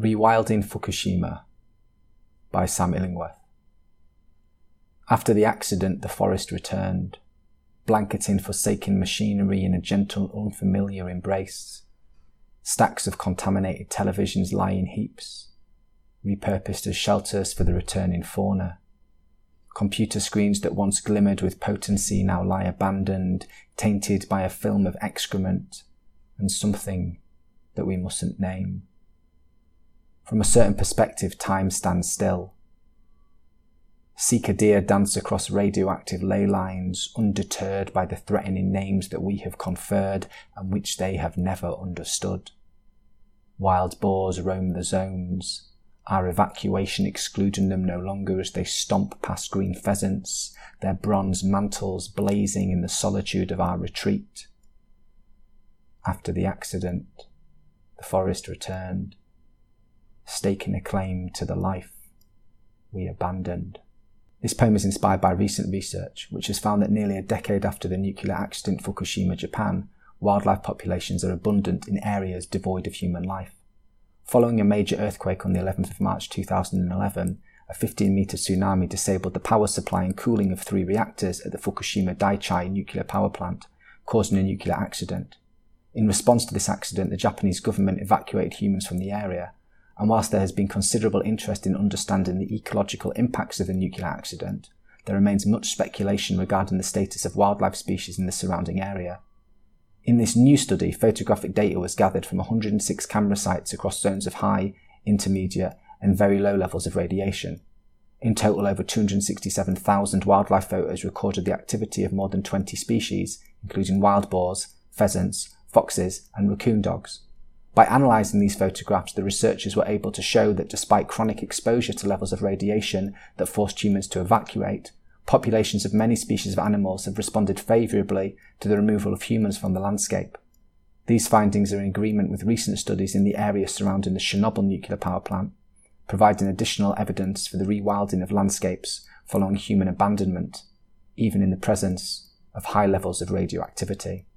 Rewilding Fukushima by Sam Illingworth. After the accident, the forest returned, blanketing forsaken machinery in a gentle, unfamiliar embrace. Stacks of contaminated televisions lie in heaps, repurposed as shelters for the returning fauna. Computer screens that once glimmered with potency now lie abandoned, tainted by a film of excrement and something that we mustn't name. From a certain perspective, time stands still. Seeker deer dance across radioactive ley lines, undeterred by the threatening names that we have conferred and which they have never understood. Wild boars roam the zones, our evacuation excluding them no longer as they stomp past green pheasants, their bronze mantles blazing in the solitude of our retreat. After the accident, the forest returned, staking a claim to the life we abandoned. This poem is inspired by recent research, which has found that nearly a decade after the nuclear accident in Fukushima, Japan, wildlife populations are abundant in areas devoid of human life. Following a major earthquake on the 11th of March 2011, a 15-metre tsunami disabled the power supply and cooling of 3 reactors at the Fukushima Daiichi nuclear power plant, causing a nuclear accident. In response to this accident, the Japanese government evacuated humans from the area, and whilst there has been considerable interest in understanding the ecological impacts of the nuclear accident, there remains much speculation regarding the status of wildlife species in the surrounding area. In this new study, photographic data was gathered from 106 camera sites across zones of high, intermediate, and very low levels of radiation. In total, over 267,000 wildlife photos recorded the activity of more than 20 species, including wild boars, pheasants, foxes, and raccoon dogs. By analysing these photographs, the researchers were able to show that despite chronic exposure to levels of radiation that forced humans to evacuate, populations of many species of animals have responded favourably to the removal of humans from the landscape. These findings are in agreement with recent studies in the area surrounding the Chernobyl nuclear power plant, providing additional evidence for the rewilding of landscapes following human abandonment, even in the presence of high levels of radioactivity.